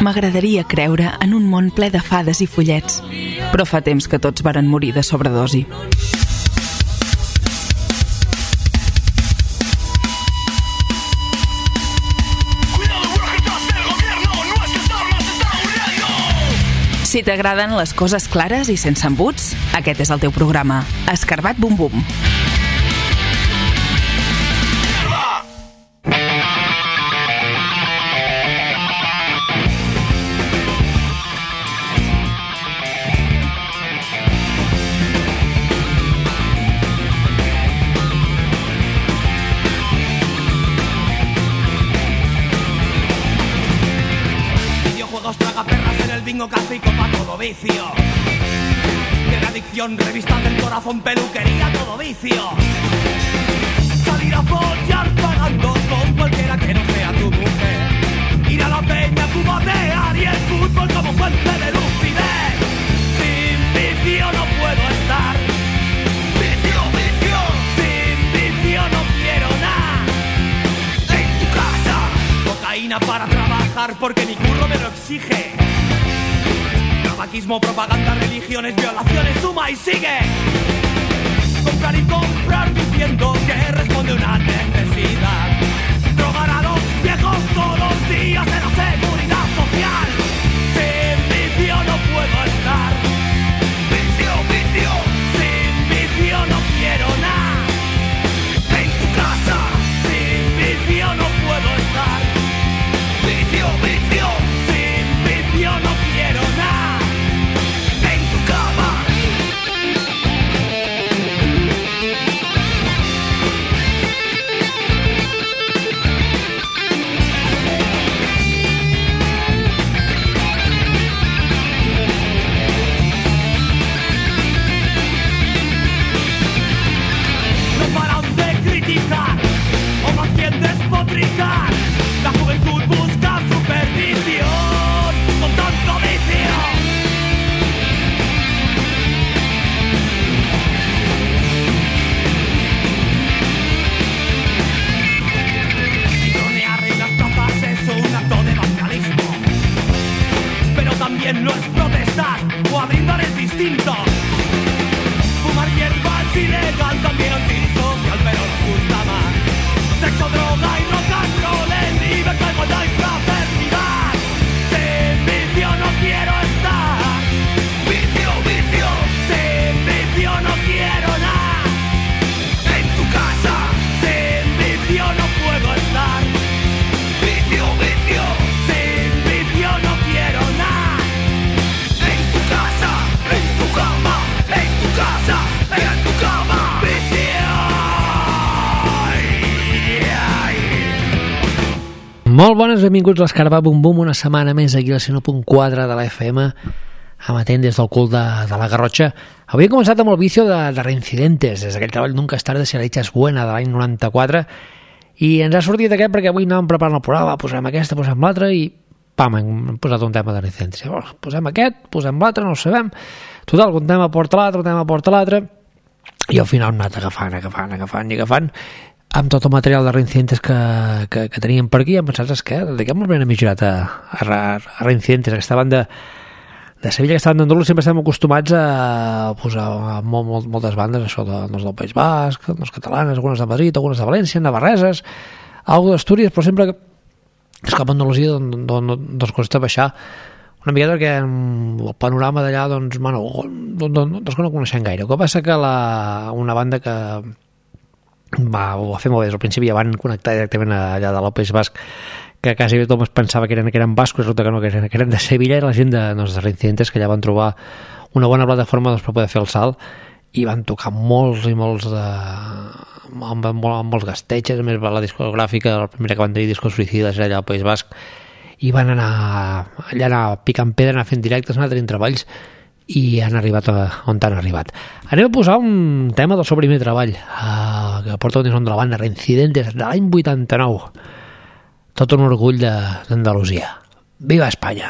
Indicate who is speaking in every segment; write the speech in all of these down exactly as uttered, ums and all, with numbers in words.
Speaker 1: M'agradaria creure en un món ple de fades i follets, però fa temps que tots varen morir de sobredosi. Si t'agraden les coses clares i sense embuts, aquest és el teu programa. Escarbat Bum Bum.
Speaker 2: Café y copa, todo vicio. Tiene adicción, revistas del corazón, peluquería, todo vicio. Salir a follar pagando con cualquiera que no sea tu mujer. Ir a la peña, cubatear y el fútbol como fuente de lucidez. Sin vicio no puedo estar. Vicio, vicio. Sin vicio no quiero nada. En tu casa. Cocaína para trabajar porque mi curro me lo exige. Tabaquismo, propaganda, religiones, violaciones, suma y sigue. Comprar y comprar diciendo que responde una necesidad. Drogar a los viejos todos los días en la seguridad social. Sin vicio no puedo estar. Vicio, vicio. Sin vicio no quiero nada. En tu casa. Sin vicio no puedo estar. Vicio, vicio. Sin vicio no quiero nada. O más bien despotricar. La juventud busca supervisión con tanto vicio. Tronear en las plazas es un acto de vandalismo, pero también lo es protestar o abrir bares distintos. Fumar hierba es ilegal, también antisocial, pero nos gusta más. Sexo, droga y rock and roll, en libertad, igualdad y fraternidad. Sin vicio no quiero estar. Vicio, vicio. Sin vicio no quiero nada. En tu casa. Sin vicio no puedo estar. Vicio, vicio. Sin vicio no quiero nada. En tu casa, en tu cama, en tu casa, en tu cama. Vicio.
Speaker 3: Molt bones, benvinguts a l'Escarbat Bum Bum, una setmana més aquí al cent u punt quatre de la F M, amatent des del cul de, de la Garrotxa. Avui he començat amb el vicio de, de Reincidentes, des d'aquell treball Nunca es tarde si la dicha es buena, de l'any noranta-quatre, i ens ha sortit aquest perquè avui anàvem preparant el programa, posem aquesta, posem l'altra, i pam, hem posat un tema de Reincidentes. Llavors, posem aquest, posem l'altre, no ho sabem. Total, un tema porta l'altre, un tema porta l'altre, i al final hem anat agafant, agafant, agafant i agafant, amb tot el material de Reincidentes que, que, que teníem per aquí. Hem pensat, és que dediquem-nos ben amigirat a, a, a Reincidentes, aquesta banda de Sevilla, aquesta banda d'Andalús. Sempre estem acostumats a posar a molt, molt, moltes bandes, això de, doncs del País Basc, doncs catalanes, algunes de Madrid, algunes de València, navarreses, alguna d'Astúries, però sempre que és cap a Andalusia doncs costa baixar una miqueta perquè el panorama d'allà doncs, bueno, doncs que no coneixem gaire. El que passa que la, una banda que va, ho va fer molt bé des del principi, ja van connectar directament allà del País Basc, que quasi tothom es pensava que eren, que eren bascos, resulta que no, que eren, que eren de Sevilla. Era la gent de, doncs, de Reincidentes, que allà van trobar una bona plataforma doncs, per poder fer el salt, i van tocar molts i molts de... amb, amb, amb molts gastetges. A més, la discogràfica, la primera que van tenir, Discos Suïcides, era allà al País Basc, i van anar allà, anar picant pedra, anar fent directes, anar tenint treballs, i han arribat a, on han arribat. Anem a posar un tema del seu primer treball, uh, que porta un nom de la banda Reincidentes, de l'any vuitanta-nou. Tot un orgull d'Andalusia. Viva Espanya!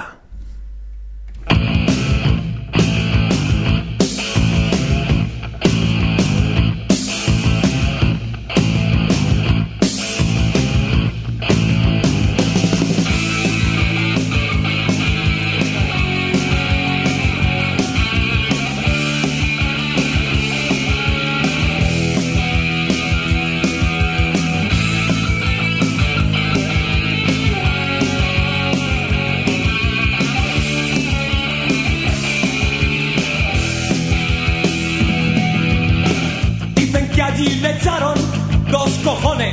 Speaker 2: allí le echaron dos cojones,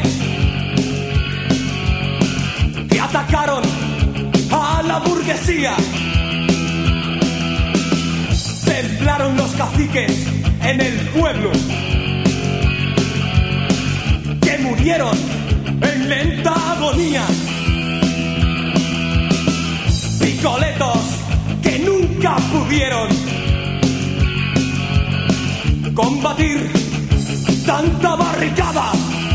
Speaker 2: que atacaron a la burguesía. Temblaron los caciques en el pueblo, que murieron en lenta agonía. Picoletos que nunca pudieron combatir tanta barricada.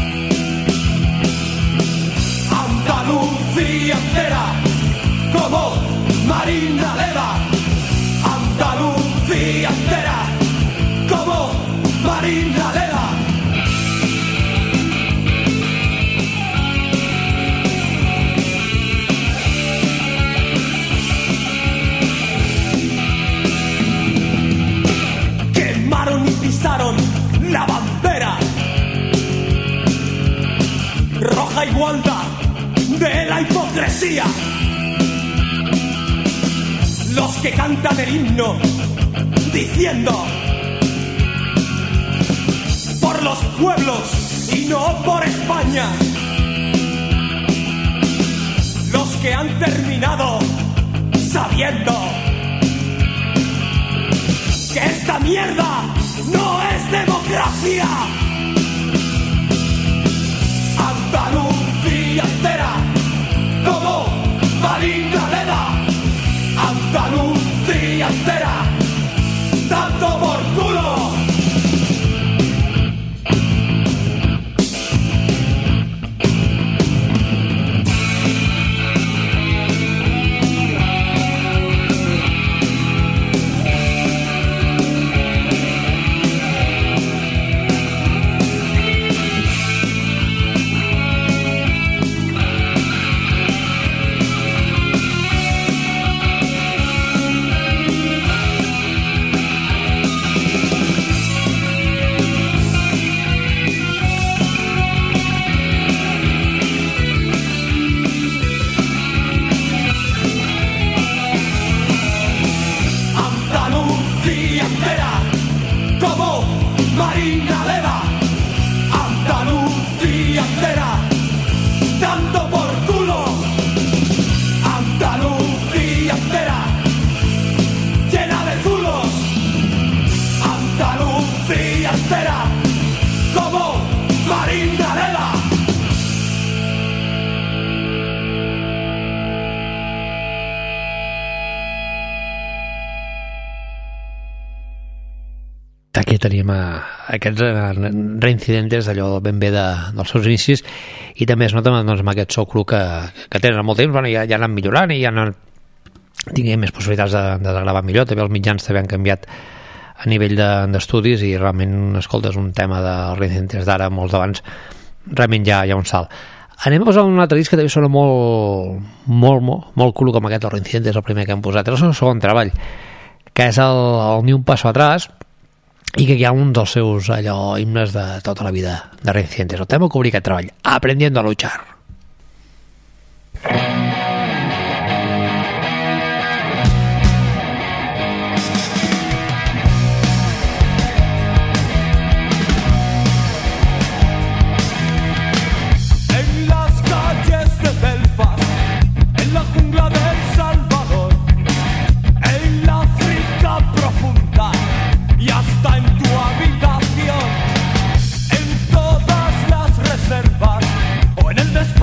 Speaker 2: Andalucía entera como Marina Leda. Andalucía entera como Marina Leda. Quemaron y pisaron la bandera roja igualdad de la hipocresía. Los que cantan el himno diciendo por los pueblos y no por España. Los que han terminado sabiendo que esta mierda no es democracia. Andalucía entera como Marina Leda. Andalucía entera dando por culo.
Speaker 3: Aquí tenim a, aquests reincidentes d'allò ben bé de, dels seus inicis, i també es nota doncs, amb aquest so cru que, que tenen molt temps. Bueno, ja, ja han millorant i ja han tinguem més possibilitats de, de gravar millor. També els mitjans també han canviat a nivell d'estudis de, i realment, escoltes, un tema dels reincidentes d'ara, molts d'abans, realment ja hi ha un salt. Anem a posar un altre disc que també sona molt, molt, molt, molt cru com aquest, el reincidentes, el primer que hem posat. És el segon treball, que és el, el Ni un paso atrás, i que hi ha un dels seus allò himnes de tota la vida de reincidentes. El tema que obrir aquest treball, Aprendiendo a luchar.
Speaker 2: En las calles de Belfast, en la jungla de El Salvador, en la África profunda y hasta en tu habitación, en todas las reservas o en el desierto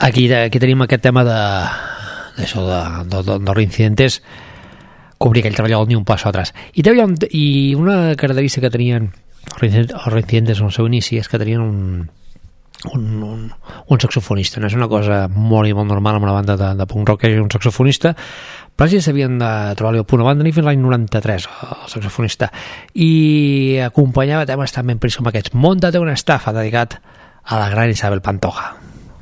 Speaker 3: aquí, aquí tenim aquest tema de d'això de, de, de, de reincidentes, cobrir aquell treball ni un passo atrás. I, un, i una característica que tenien els reincidentes en el seu inici és que tenien un, un, un, un saxofonista. No és una cosa molt i molt normal en una banda de, de punk rock que hi hagi un saxofonista, però ja s'havien de trobar-li el punt. El van tenir fins l'any noranta-tres, el saxofonista, i acompanyava temes també en com aquests. Móntate una estafa, dedicat a la gran Isabel Pantoja.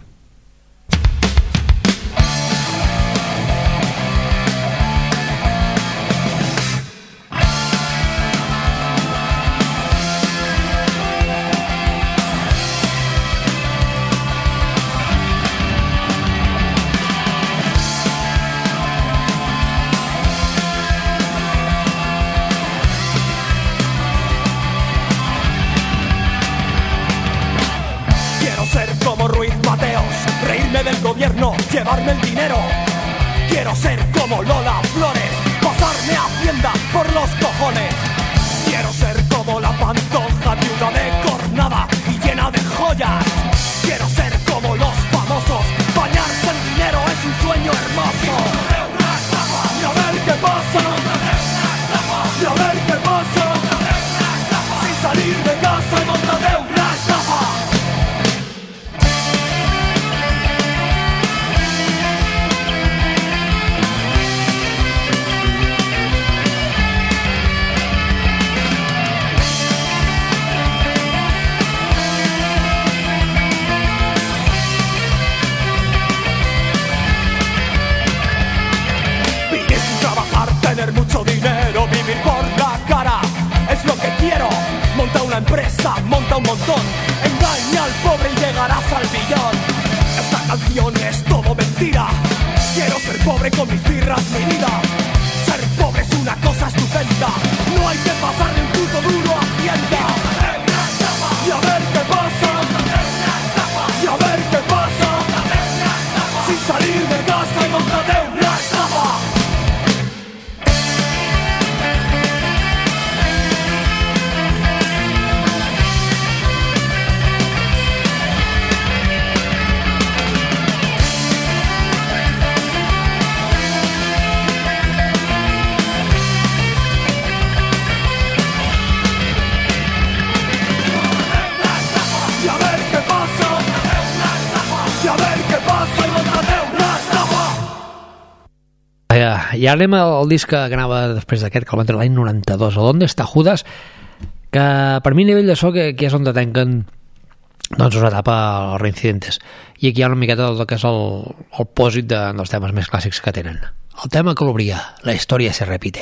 Speaker 2: Del gobierno, llevarme el dinero. Quiero ser como Lola Flores, pasarme a Hacienda por los cojones. Quiero ser como la Pantoja, viuda de cornada y llena de joyas. Quiero ser como los famosos, bañarse en dinero es un sueño hermoso. Y a ver qué pasa, y a ver qué pasa, sin salir de casa y montate una estafa. Tener mucho dinero, vivir por la cara, es lo que quiero. Monta una empresa, monta un montón, engaña al pobre y llegarás al billón. Esta canción es todo mentira. Quiero ser pobre con mis birras, mi vida. Ser pobre es una cosa estupenda. No hay que pasarle un puto duro a Hacienda. Y a ver qué pasa, y a ver qué pasa, sin salir de casa y montate una estafa.
Speaker 3: I ara anem al disc que anava després d'aquest, que el van treure l'any noranta-dos, el ¿Dónde está Judas?, que per mi a nivell de so que, que és on tanquen doncs una etapa als reincidentes, i aquí hi ha una miqueta del que és el, el pòsit de, dels temes més clàssics que tenen. El tema que l'obria, La historia se repite.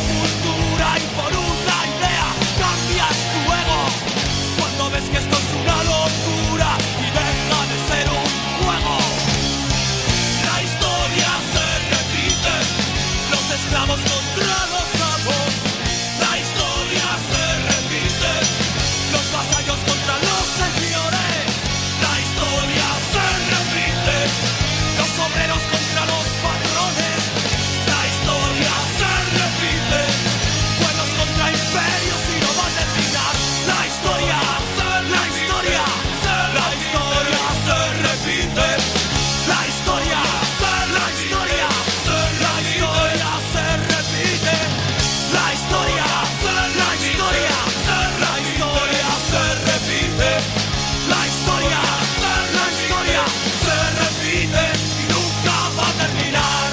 Speaker 2: cultura y por una idea cambias tu ego. Cuando ves que esto es una locura y deja de ser un juego. La historia se repite, los esclavos contra los amos. La historia se repite, los vasallos contra los señores. La historia se repite, los obreros contra los patrones. La historia se repite, pueblos contra imperios y no van a terminar. La historia, la historia, la historia se repite. La historia, la historia, la historia se repite. La historia, la historia, la historia se repite. La historia, la historia se repite y nunca va a terminar.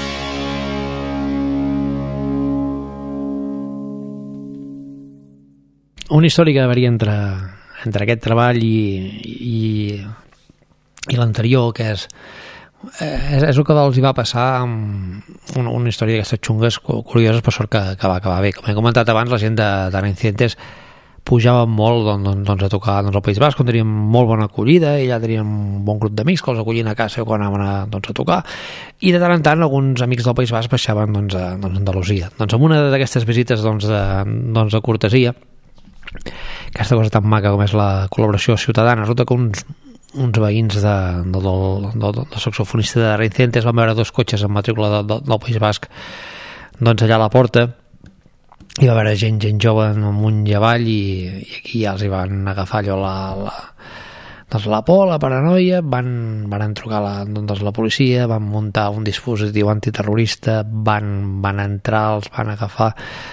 Speaker 3: Una història que varia entre, entre aquest treball i, i, i l'anterior, que és, és, és el que els hi va passar amb una, una història d'aquestes xungues curioses, per sort que, que va acabar bé. Com he comentat abans, la gent de, de Reincidentes pujava molt doncs, doncs, a tocar doncs, al País Basc, on teníem molt bona acollida, i ja teníem un bon grup d'amics que els acollien a casa quan anaven a, doncs, a tocar, i de tant en tant alguns amics del País Basc baixaven doncs, a doncs, Andalusia. Doncs amb una d'aquestes visites doncs, de, doncs, de cortesia, aquesta cosa tan maca com és la col·laboració ciutadana, resulta que uns, uns veïns de, de, del, del, del saxofonista de Reincidentes van veure dos cotxes amb matrícula de, de, del País Basc doncs allà a la porta, hi va haver gent, gent jove amunt i avall, i, i aquí ja els hi van agafar allò la, la, doncs la por, la paranoia, van, van trucar la, doncs la policia, van muntar un dispositiu antiterrorista, van, van entrar, els van agafar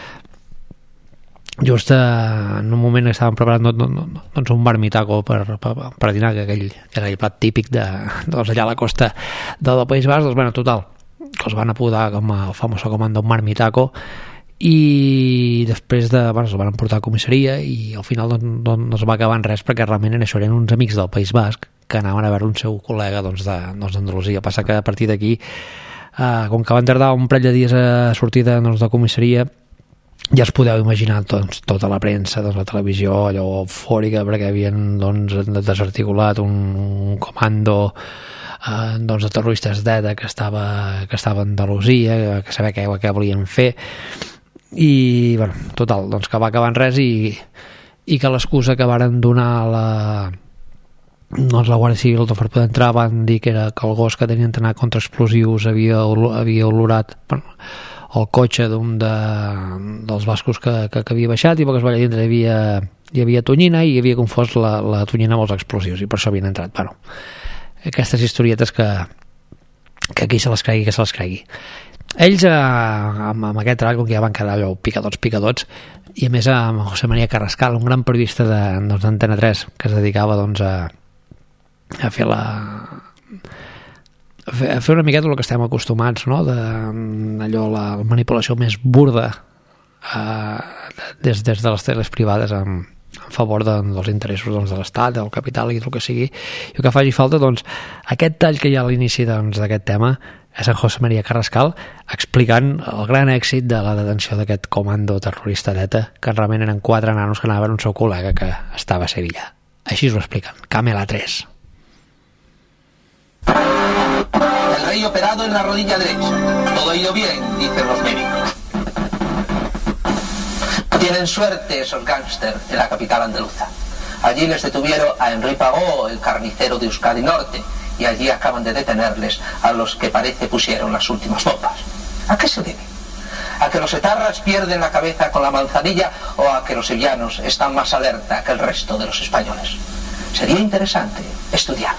Speaker 3: just en un moment que estaven preparant doncs un marmitaco per, per, per dinar, que aquell, que aquell plat típic de, doncs allà a la costa del País Basc, doncs bueno, total, que els van apodar com el famós comando un marmitaco, i després de, bueno, els van portar a comissaria, i al final doncs, doncs, no es va acabar en res, perquè realment això eren uns amics del País Basc que anaven a veure un seu col·lega doncs, de, doncs, d'Andalusia. Passa que a partir d'aquí, eh, com que van tardar un parell de dies a sortir de, doncs, de comissaria, ja es podeu imaginar doncs, tota la premsa, doncs, la televisió allò eufòrica, perquè havien doncs, desarticulat un, un comando eh, doncs, de terroristes d'ETA que estava, que estava a Andalusia, que sabia què, què volien fer, i bueno, total, doncs que va acabar en res, i, i que l'excusa que varen donar a la, doncs, la Guàrdia Civil per poder entrar van dir que era que el gos que tenien d'anar contra explosius havia, havia olorat bueno, el cotxe d'un de, dels bascos que, que, que havia baixat, i poc es va allà dintre hi havia, hi havia tonyina, i havia confós la, la tonyina amb els explosius, i per això havien entrat. Bueno, aquestes historietes que, que aquí se les cregui, que se les cregui. Ells, eh, amb, amb aquest treball, com que ja van quedar allò picadots, picadots, i a més amb José María Carrascal, un gran periodista d'Antena tres, que es dedicava doncs, a, a fer la... a fer una miqueta el que estem acostumats, no? De, allò, la manipulació més burda eh, des, des de les teles privades en, en favor de, dels interessos doncs, de l'Estat, del capital i el que sigui, i el que faci falta, doncs, aquest tall que hi ha a l'inici doncs, d'aquest tema és en José María Carrascal explicant el gran èxit de la detenció d'aquest comando terrorista d'ETA, que realment eren quatre nanos que anaven a un seu col·lega que estava a Sevilla. Així us ho expliquen. Camela tres.
Speaker 4: El rey operado en la rodilla derecha. Todo ha ido bien, dicen los médicos. Tienen suerte esos gángsters de la capital andaluza. Allí les detuvieron a Henry Pagó, el carnicero de Euskadi Norte, y allí acaban de detenerles a los que parece pusieron las últimas bombas. ¿A qué se debe? ¿A que los etarras pierden la cabeza con la manzanilla o a que los sevillanos están más alerta que el resto de los españoles? Sería interesante estudiarlo.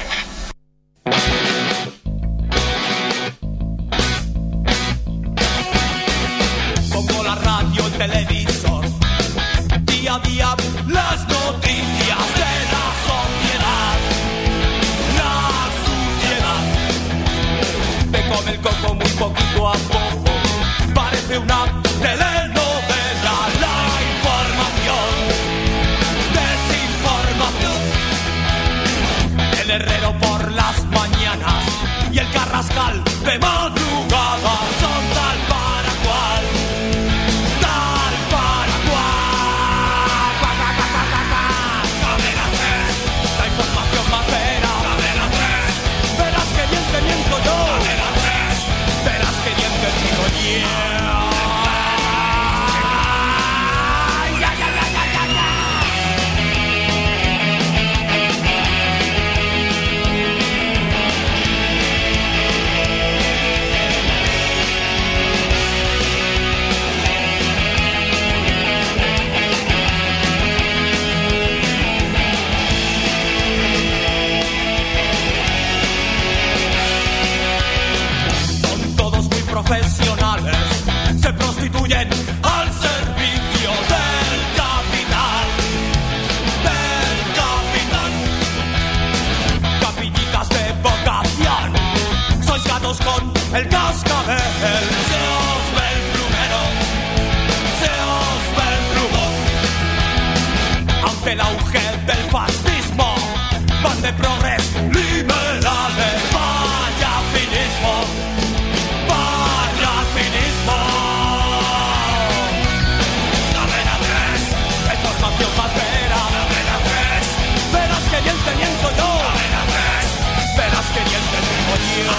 Speaker 2: Pongo la radio, el televisor, día a día las noticias de la sociedad. La suciedad me come el coco muy poquito a poco, parece una telenovela. La información, desinformación, el Herrero por las mañanas y el Carrascal de madrugada son tal para cual. huyen al servicio del capital, del capitán. Capillitas de vocación, sois gatos con el cascabel. Se os ve el plumero, se os ve el plumón. Ante el auge del fascismo, van de progres liberales. Vaya cinismo, vaya cinismo. Novena tres, información más vera. Novena tres, verás que bien te miento yo. Novena tres, verás que bien te digo yo.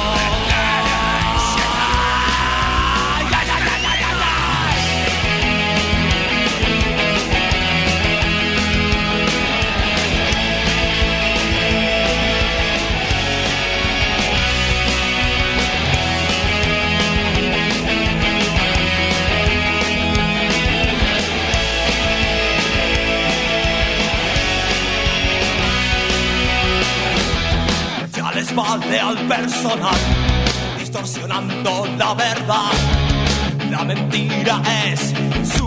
Speaker 2: Vale al personal, distorsionando la verdad. La mentira es su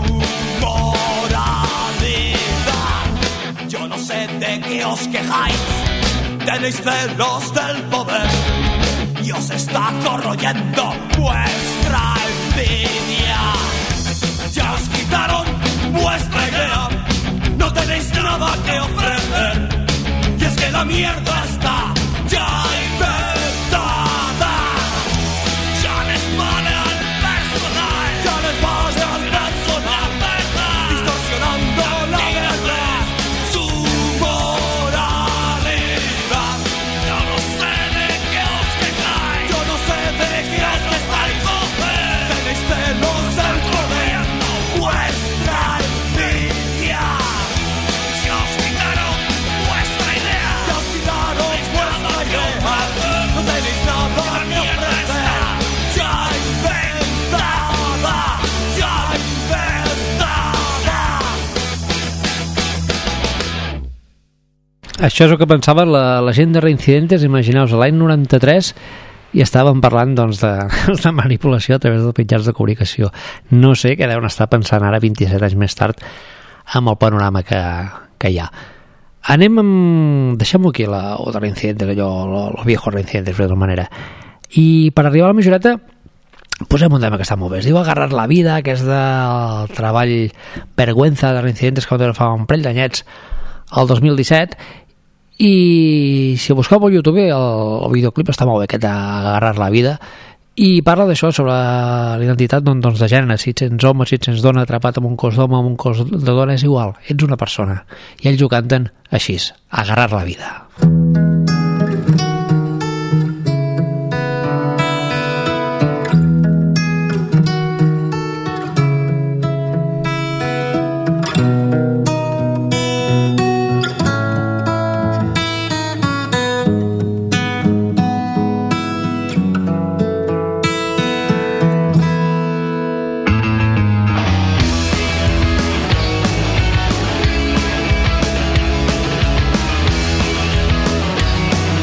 Speaker 2: moralidad. Yo no sé de qué os quejáis, tenéis celos del poder y os está corroyendo vuestra envidia. Ya os quitaron vuestra idea, no tenéis nada que ofrecer. Y es que la mierda está ya inventada. Ya les vale al personal, ya les vale al personal, distorsionando la verdad, su moralidad. Yo no sé de qué os quejáis, yo no sé de qué os quejáis. Tenéis celos del poder, vuestra envidia. Ya os quitaron vuestra idea, ya os quitaron vuestra idea. No tenéis nada que ofrecer. Ya inventada, ya inventada.
Speaker 3: Això és el que pensava la, la gent de Reincidentes. Imagineu-vos, l'any noranta-tres i estàvem parlant doncs, de, de manipulació a través dels mitjans de comunicació. No sé què deuen estar pensant ara, vint-i-set anys més tard, amb el panorama que, que hi ha. Anem amb... Deixem-ho aquí, la, o de Reincidentes, allò, los viejos Reincidentes, d'alguna manera. I per arribar a la majoreta, posem un tema que està molt bé. Es diu Agarrar la vida, que és del treball Vergüenza de Reincidentes, que fa un parell d'anyets, el dos mil disset, i si busqueu pel YouTube el, el videoclip està molt bé, aquest Agarrar la vida, i parla d'això, sobre l'identitat doncs, de gènere, si ets home, si ets dona, atrapat amb un cos d'home, amb un cos de dona, és igual, ets una persona. I ells ho canten així, Agarrar la vida.
Speaker 2: Agarrar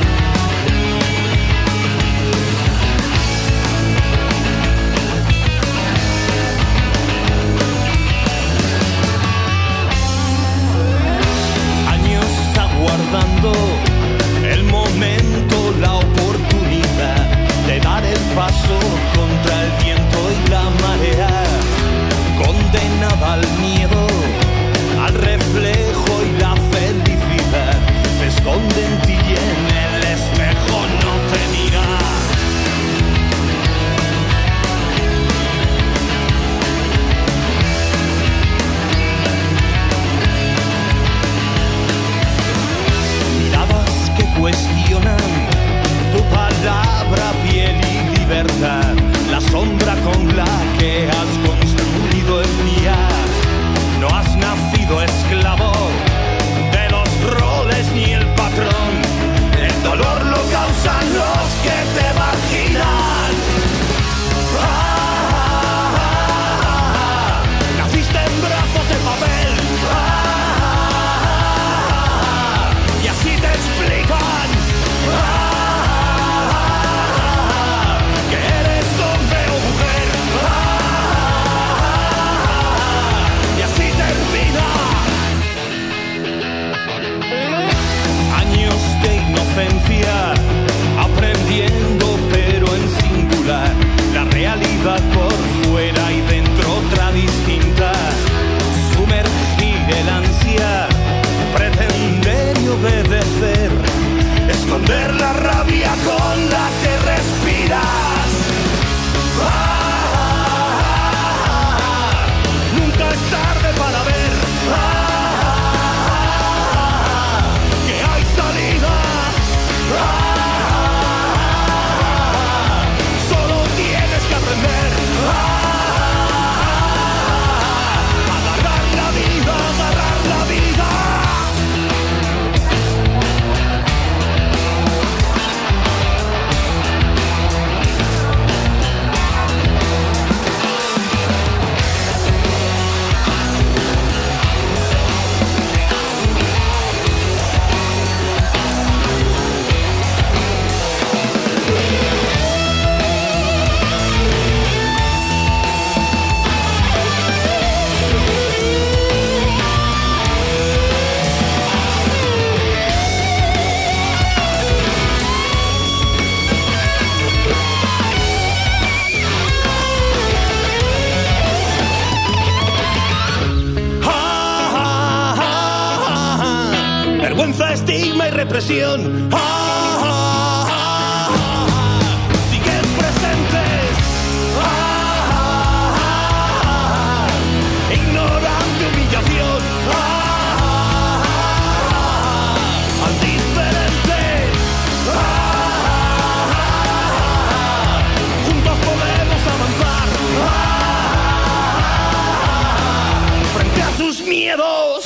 Speaker 2: represión. ¡Ah, ah, ah, ah! Siguen presentes. ¡Ah, ah, ah, ah! Ignorante humillación. ¡Ah, ah, ah! Al diferente. ¡Ah, ah, ah! Juntos podemos avanzar. ¡Ah, ah, ah! Frente a sus miedos.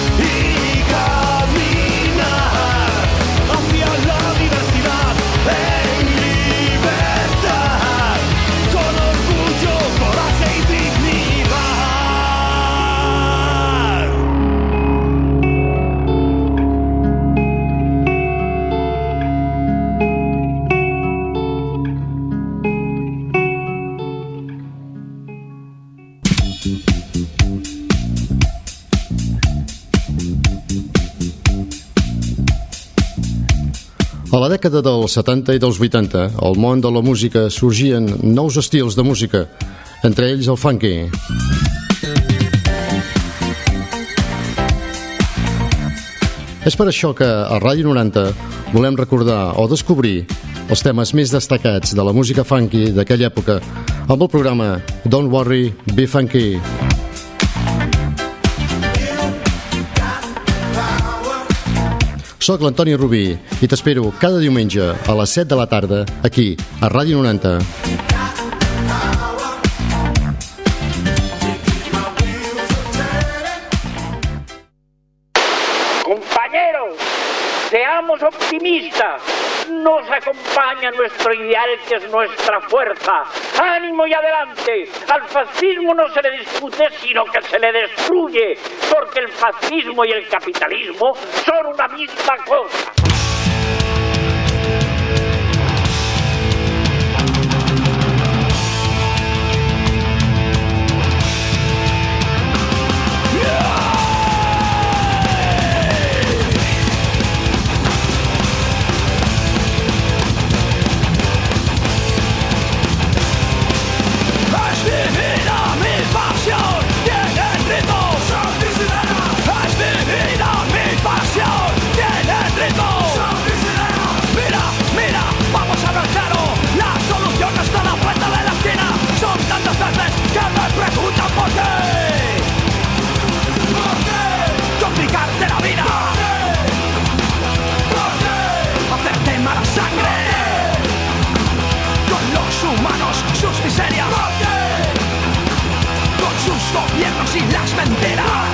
Speaker 5: A la dècada dels setanta i dels vuitanta, al món de la música sorgien nous estils de música, entre ells el funky. És per això que a Ràdio noranta volem recordar o descobrir els temes més destacats de la música funky d'aquella època amb el programa Don't Worry, Be Funky. Soc l'Antoni Rubí i t'espero cada diumenge a les set de la tarda aquí, a Ràdio noranta.
Speaker 6: Compañeros, seamos optimistas. Nos acompaña nuestro ideal, que es nuestra fuerza. ¡Ánimo y adelante! Al fascismo no se le discute, sino que se le destruye, porque el fascismo y el capitalismo son una misma cosa.
Speaker 2: Gobiernos y las mentiras.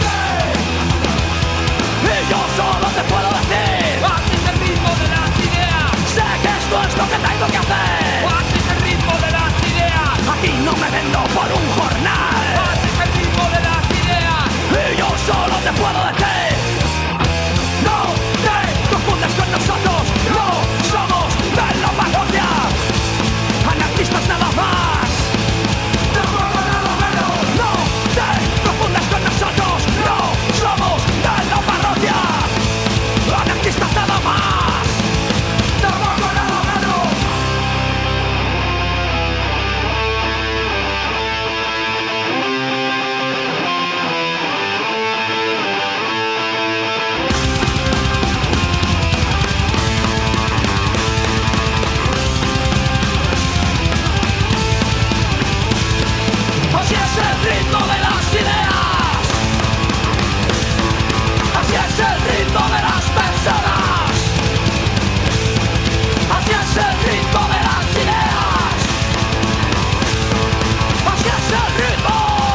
Speaker 2: Y yo solo te puedo decir: haces el ritmo de las ideas. Sé que esto es lo que tengo que hacer. Haces el ritmo de las ideas. Aquí no me vendo por un jornal. Haces el ritmo de las ideas. Y yo solo te puedo decir: no te confundas con nosotros. No somos de la parroquia. Anarquistas nada más. Anarquistas nada más. Tampoco nada menos. Así es el ritmo de las ideas. Así es el ritmo de las personas. Así es el ritmo de las ideas. Así es el ritmo.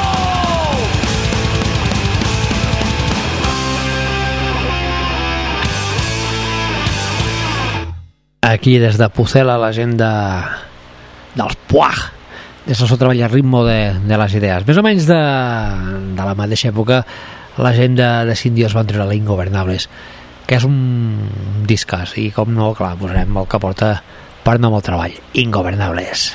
Speaker 3: Aquí des de Pucela, la gent de, dels Puag, des del seu treball al ritmo de, de les idees. Més o menys de, de la mateixa època, la gent de, de Sindios van treure la Ingobernables, que és un discàs, i com no, clar, posarem el que porta per nom al treball, Ingobernables.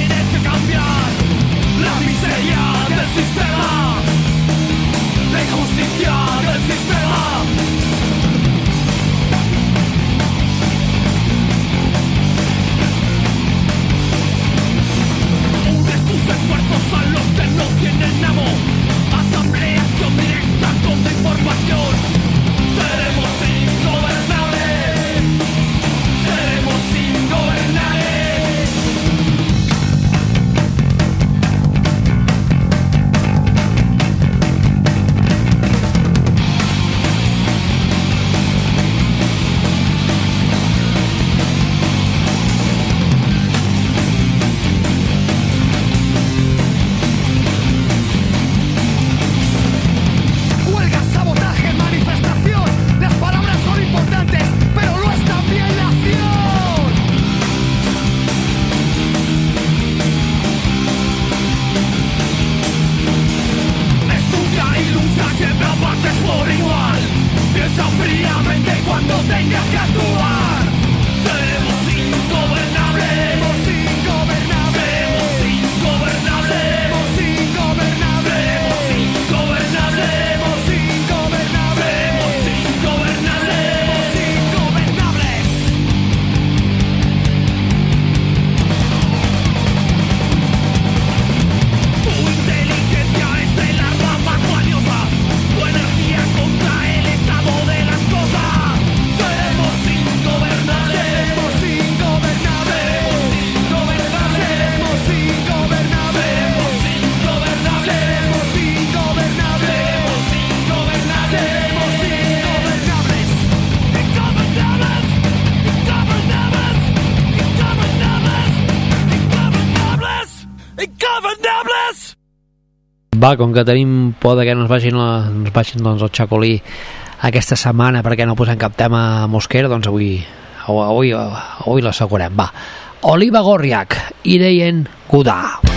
Speaker 2: La miseria del sistema, la injusticia
Speaker 3: Va, com que tenim por de que no ens vagin, la, no ens vagin doncs, el xacolí aquesta setmana perquè no posem cap tema mosquer, doncs avui avui, avui l'assegurem. Va, Oliva Gorriak, Ireien Gudà.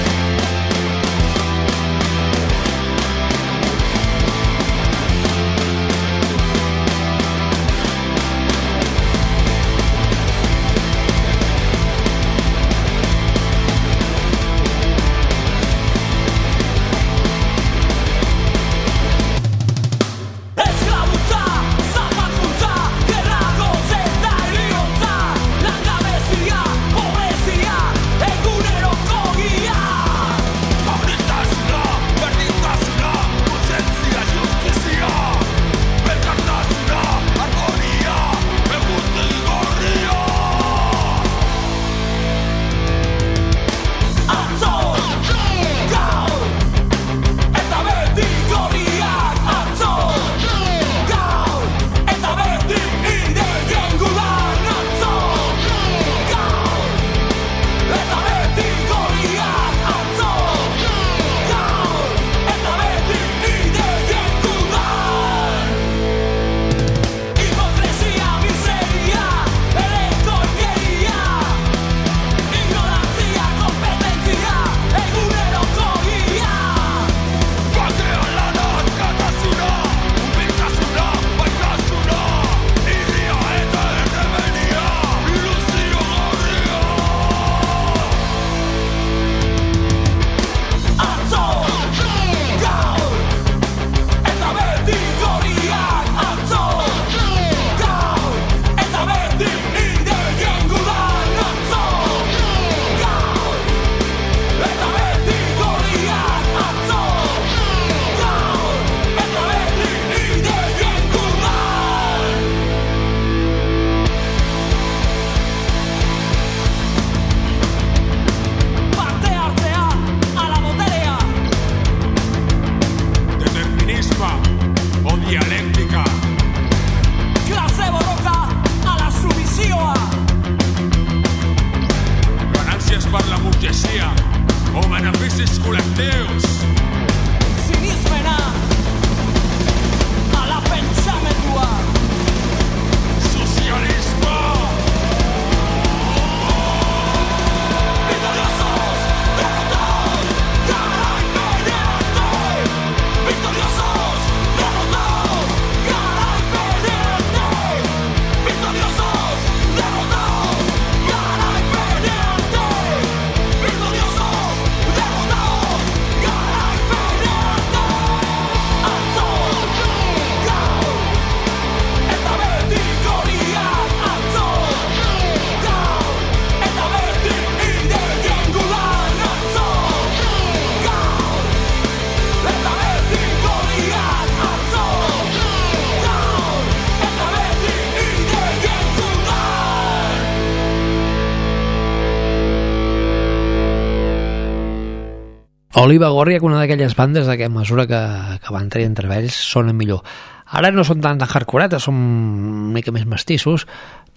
Speaker 3: Oliva Gorriak, una d'aquelles bandes que a mesura que, que van tenir entre ells sonen millor. Ara no són tan de hardcore, són una mica més mestissos,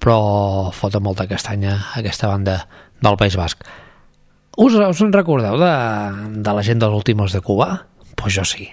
Speaker 3: però foten molta castanya aquesta banda del País Basc. Us, us en recordeu de, de la gent dels Últimos de Cuba? Pues jo sí.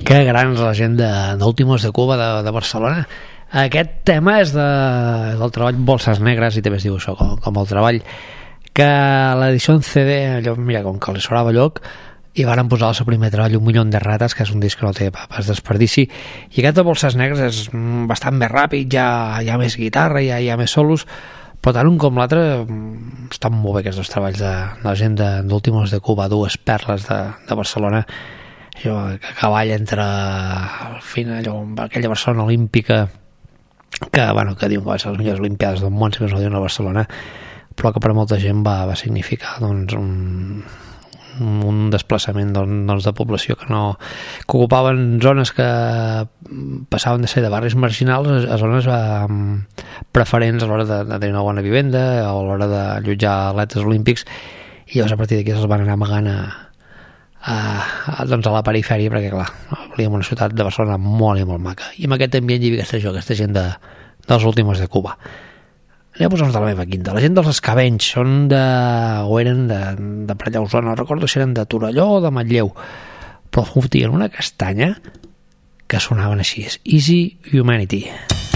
Speaker 3: Que grans la gent d'Últimos de, de Cuba de, de Barcelona. Aquest tema és de, del treball Bolses Negres, i també es diu això, com, com el treball que l'edició en C D, allò, mira, com que li sonava lloc, i van posar el seu primer treball, Un milió de rates, que és un disc que no té pas desperdici, i aquest de Bolses Negres és bastant més ràpid, ja hi ha més guitarra, ja hi ha més solos, però tant un com l'altre estan molt bé aquests dos treballs de, de la gent d'Últimos de, de Cuba, dues perles de, de Barcelona, això, que a cavall entre al final, allò, aquella Barcelona olímpica que, bueno, que diuen que va ser les millors olimpiades del món, si més no diuen a Barcelona, però que per a molta gent va, va significar doncs, un, un desplaçament doncs, de població que no que ocupaven zones que passaven de ser de barris marginals a, a zones um, preferents a l'hora de, de tenir una bona vivenda o a l'hora de allotjar atletes olímpics, i llavors a partir d'aquí se'ls van anar amagant a, a, a, doncs a la perifèria, perquè clar, volíem una ciutat de Barcelona molt i molt maca, i amb aquest ambient hi havia aquesta, aquesta gent de, dels Últimos de Cuba. Anem a posar-nos de la meva quinta. La gent dels Escavenys són de... o eren de, de per allà a Osona, no recordo si eren de Torelló o de Manlleu, però fotien una castanya que sonaven així. Easy Humanity.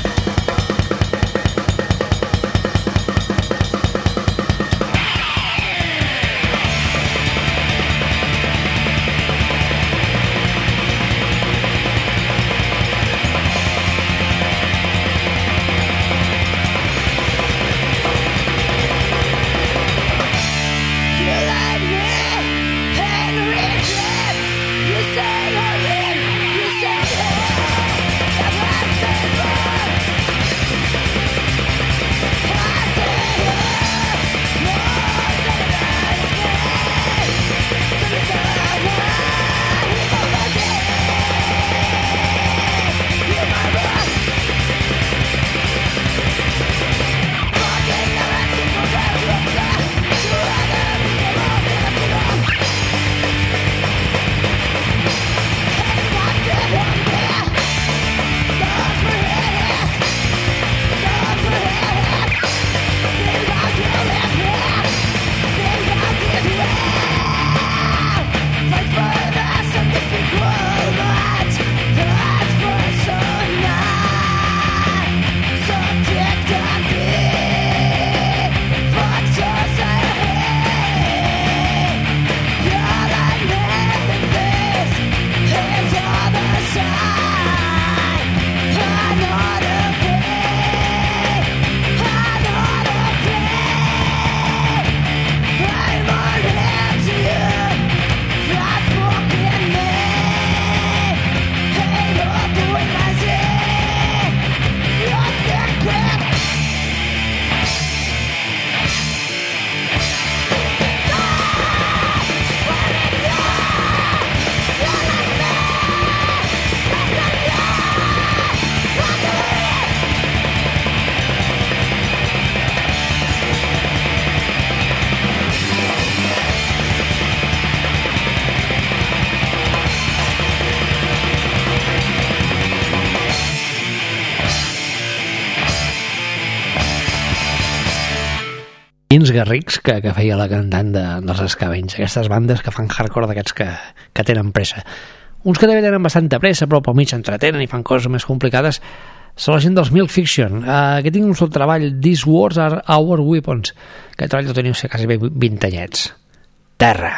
Speaker 3: Quins garrics que, que feia la cantant de, dels Escavenys, aquestes bandes que fan hardcore d'aquests que, que tenen pressa. Uns que també tenen bastanta pressa, però pel mig s'entretenen i fan coses més complicades, són la gent dels Milk Fiction. Uh, que tinc un sol treball, These Words Are Our Weapons, que treball el teniu ser quasi vint anyets. Terra.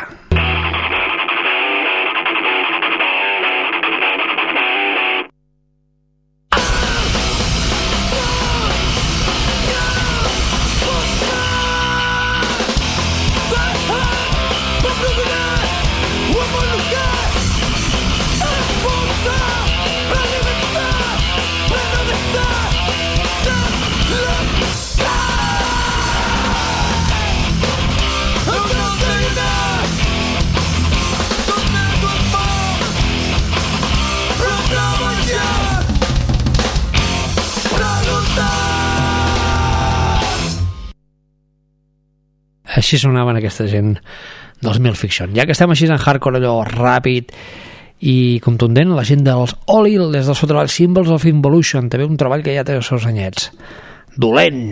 Speaker 3: Així sonaven aquesta gent dels Milk Fiction. Ja que estem així en hardcore, allò ràpid i contundent, la gent dels Olil, des del seu treball Symbols of Involution, també un treball que ja té els seus anyets. Dolent!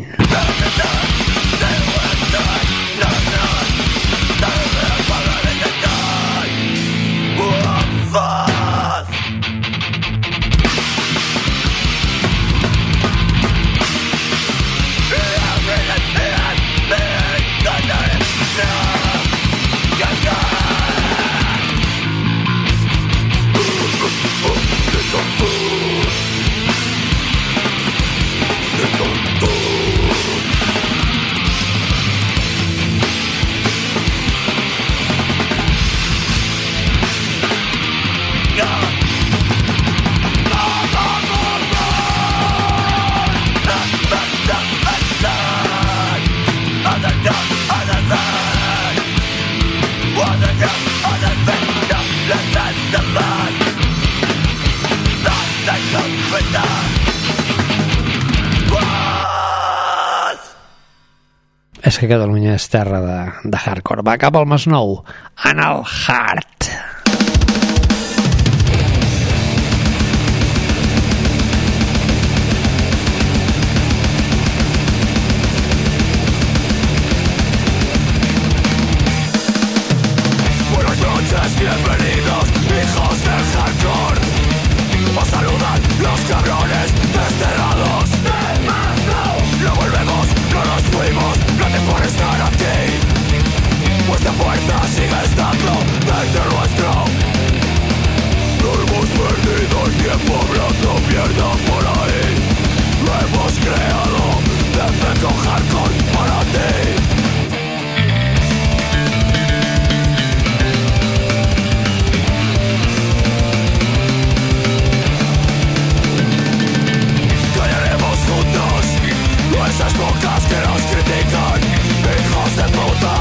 Speaker 3: És que Catalunya és terra de, de hardcore. Va cap al Masnou, en el hard.
Speaker 2: Buenas noches, bienvenidos, hijos del hardcore. Os saludan los cabrones desterrados. No volvemos, no nos fuimos. Gracias por estar aquí. Vuestra fuerza sigue estando dentro nuestro. No hemos perdido el tiempo hablando mierda por ahí. Lo hemos creado desde con hardcore para ti. Callaremos juntos esas bocas que nos critican, hijos de puta.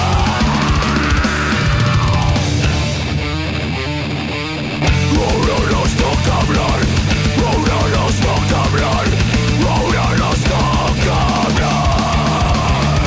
Speaker 2: Ahora nos toca hablar, ahora nos toca hablar, ahora nos toca hablar.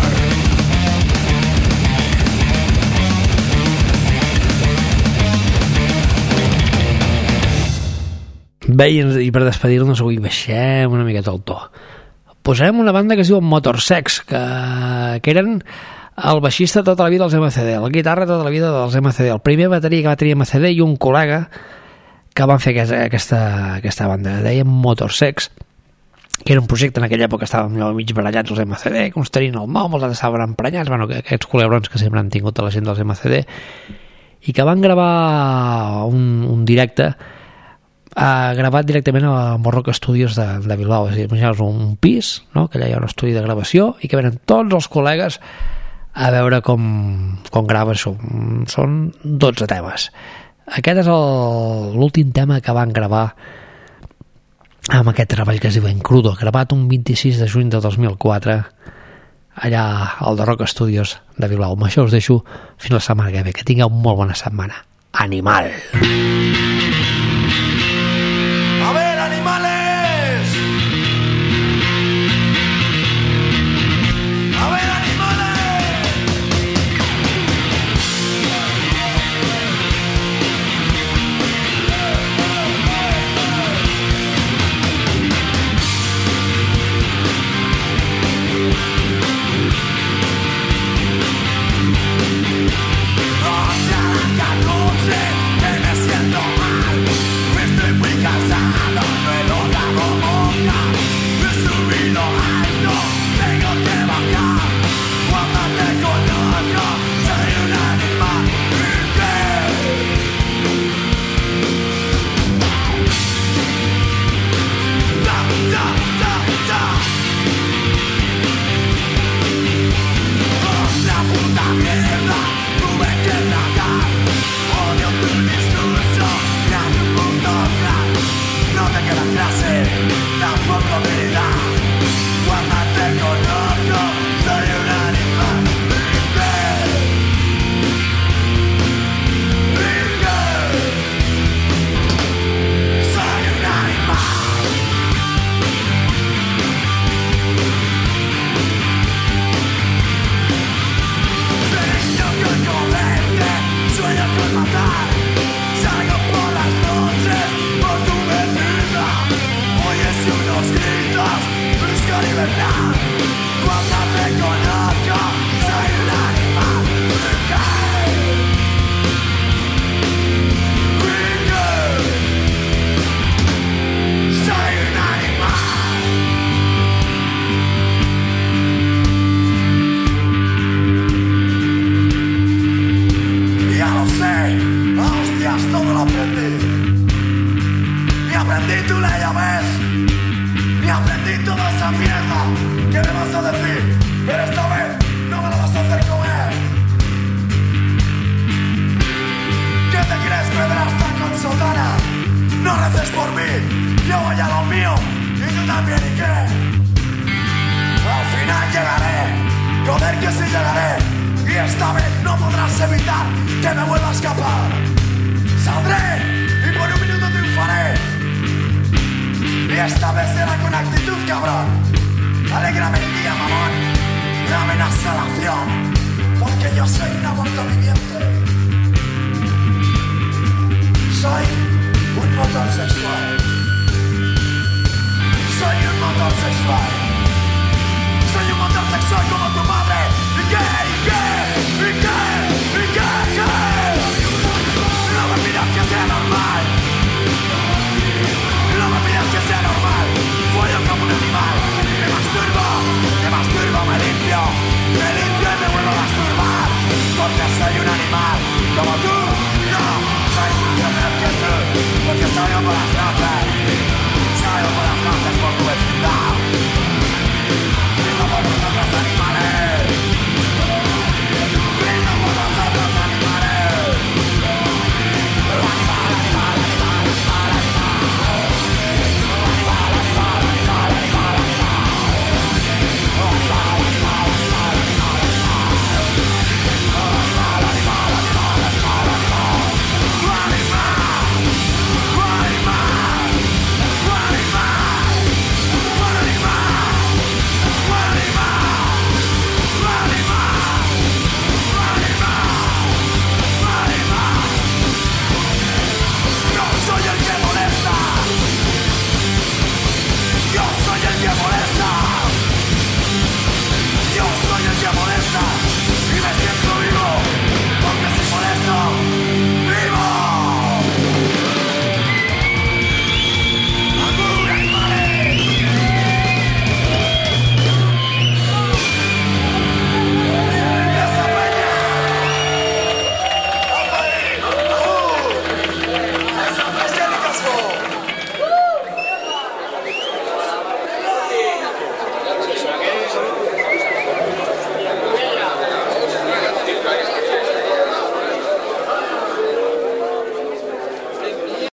Speaker 3: Bé, i per despedir-nos avui baixem una miqueta el to. Posarem una banda que es diu Motorsex, que, que eren el baixista tota la vida dels M C D, la guitarra tota la vida dels M C D, el primer bateria que va tenir M C D i un col·lega que van fer aquesta, aquesta, aquesta banda, deien Motorsex, que era un projecte en aquella època, estàvem mig barallats els M C D, que uns tenien el nom, els altres estaven emprenyats, bueno, aquests culebrons que sempre han tingut a la gent dels M C D, i que van gravar un, un directe ha gravat directament a Morroc Studios de, de Bilbao. És a dir, imagineu-vos un pis, no? Que allà hi ha un estudi de gravació i que venen tots els col·legues a veure com, com grava això. Són dotze temes. Aquest és l'últim tema que van gravar amb aquest treball que es diu Encrudo, gravat un vint-i-sis de juny de dos mil quatre allà al de Rock Studios de Bilbao. Amb això us deixo fins la setmana que ve. Que tingueu molt bona setmana. Animal!
Speaker 2: A ver, animales. A ver, animales.
Speaker 7: Joder que sí llegaré, y esta vez no podrás evitar que me vuelva a escapar. Saldré cabrón. Alégrame el día, mamón. Dame la salación, porque yo soy una moto viviente. Soy un motor sexual. Soy un motor sexual.